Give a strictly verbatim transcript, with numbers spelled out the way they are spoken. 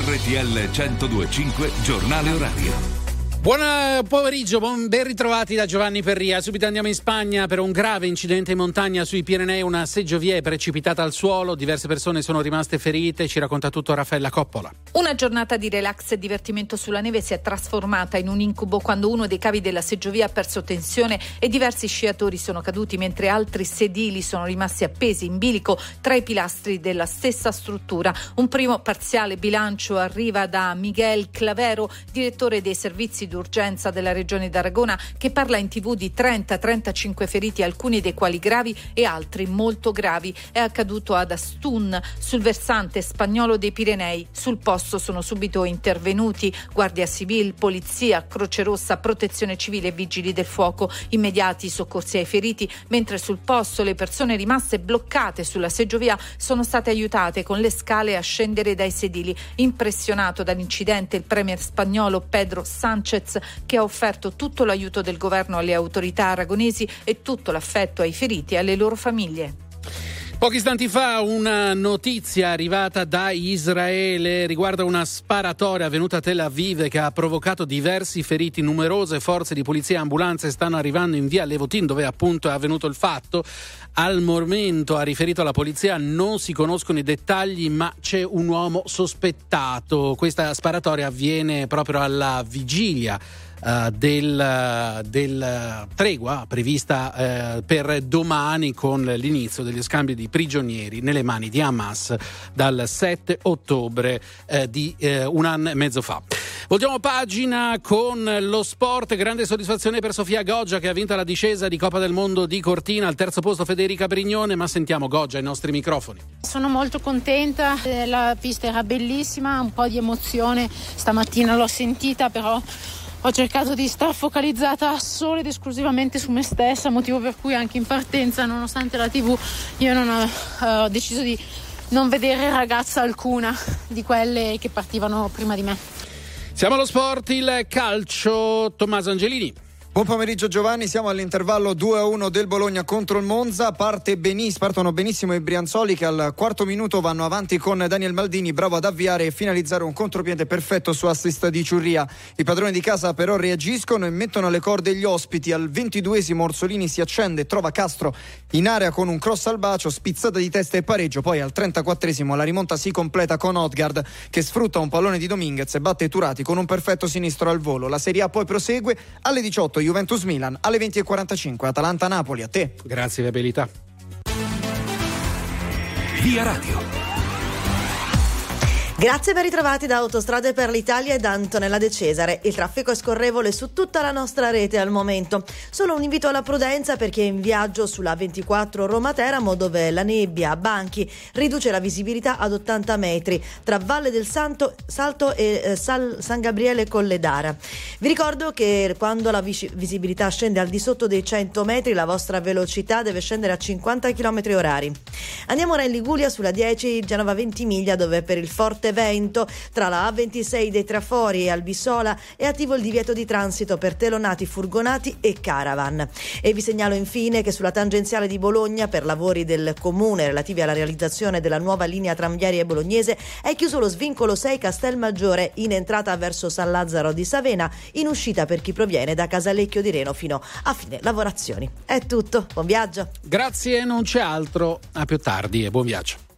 R T L centodue e cinque Giornale Orario. Buon pomeriggio, buon, ben ritrovati da Giovanni Perria. Subito andiamo in Spagna per un grave incidente in montagna sui Pirenei. Una seggiovia è precipitata al suolo, diverse persone sono rimaste ferite. Ci racconta tutto Raffaella Coppola. Una giornata di relax e divertimento sulla neve si è trasformata in un incubo quando uno dei cavi della seggiovia ha perso tensione e diversi sciatori sono caduti, mentre altri sedili sono rimasti appesi in bilico tra i pilastri della stessa struttura. Un primo parziale bilancio arriva da Miguel Clavero, direttore dei servizi d'urgenza della regione d'Aragona, che parla in tv di trenta trentacinque feriti, alcuni dei quali gravi e altri molto gravi. È accaduto ad Astun, sul versante spagnolo dei Pirenei. Sul posto sono subito intervenuti Guardia Civil, Polizia, Croce Rossa, Protezione Civile e Vigili del Fuoco. Immediati soccorsi ai feriti, mentre sul posto le persone rimaste bloccate sulla seggiovia sono state aiutate con le scale a scendere dai sedili. Impressionato dall'incidente, il premier spagnolo Pedro Sánchez, che ha offerto tutto l'aiuto del governo alle autorità aragonesi e tutto l'affetto ai feriti e alle loro famiglie. Pochi istanti fa una notizia arrivata da Israele riguarda una sparatoria avvenuta a Tel Aviv che ha provocato diversi feriti. Numerose forze di polizia e ambulanze stanno arrivando in via Levotin, dove appunto è avvenuto il fatto. Al momento, ha riferito la polizia, non si conoscono i dettagli, ma c'è un uomo sospettato. Questa sparatoria avviene proprio alla vigilia Uh, del, del tregua prevista uh, per domani, con l'inizio degli scambi di prigionieri nelle mani di Hamas dal sette ottobre uh, di uh, un anno e mezzo fa. Voltiamo pagina con lo sport. Grande soddisfazione per Sofia Goggia, che ha vinto la discesa di Coppa del Mondo di Cortina. Al terzo posto Federica Brignone, ma sentiamo Goggia ai nostri microfoni. Sono molto contenta, la pista era bellissima, un po' di emozione stamattina l'ho sentita, però ho cercato di star focalizzata solo ed esclusivamente su me stessa, motivo per cui anche in partenza, nonostante la tivù, io non ho, ho deciso di non vedere ragazza alcuna di quelle che partivano prima di me. Siamo allo sport, il calcio, Tommaso Angelini. Buon pomeriggio Giovanni, siamo all'intervallo due a uno del Bologna contro il Monza. Parte beniss- partono benissimo i Brianzoli, che al quarto minuto vanno avanti con Daniel Maldini, bravo ad avviare e finalizzare un contropiede perfetto su assist di Ciurria. I padroni di casa però reagiscono e mettono alle corde gli ospiti. Al ventiduesimo Orsolini si accende e trova Castro in area con un cross al bacio, spizzata di testa e pareggio. Poi al trentaquattresimo la rimonta si completa con Odgaard, che sfrutta un pallone di Dominguez e batte Turati con un perfetto sinistro al volo. La Serie A poi prosegue alle diciotto. Juventus-Milan, alle venti e quarantacinque Atalanta-Napoli. A te. Grazie per l'abilità. Via Radio. Grazie, ben ritrovati da Autostrade per l'Italia e da Antonella De Cesare. Il traffico è scorrevole su tutta la nostra rete al momento. Solo un invito alla prudenza per chi è in viaggio sulla ventiquattro Roma-Teramo, dove la nebbia a banchi riduce la visibilità ad ottanta metri tra Valle del Santo, Salto e eh, Sal, San Gabriele Colledara. Vi ricordo che quando la vis- visibilità scende al di sotto dei cento metri, la vostra velocità deve scendere a cinquanta chilometri orari. Andiamo ora in Liguria sulla dieci Genova Ventimiglia, dove per il forte vento tra la A ventisei dei Trafori e Albissola è attivo il divieto di transito per telonati, furgonati e caravan. E vi segnalo infine che sulla tangenziale di Bologna, per lavori del comune relativi alla realizzazione della nuova linea tranviaria bolognese, è chiuso lo svincolo sei Castelmaggiore in entrata verso San Lazzaro di Savena, in uscita per chi proviene da Casalecchio di Reno fino a fine lavorazioni. È tutto, buon viaggio. Grazie, non c'è altro, a più tardi e buon viaggio.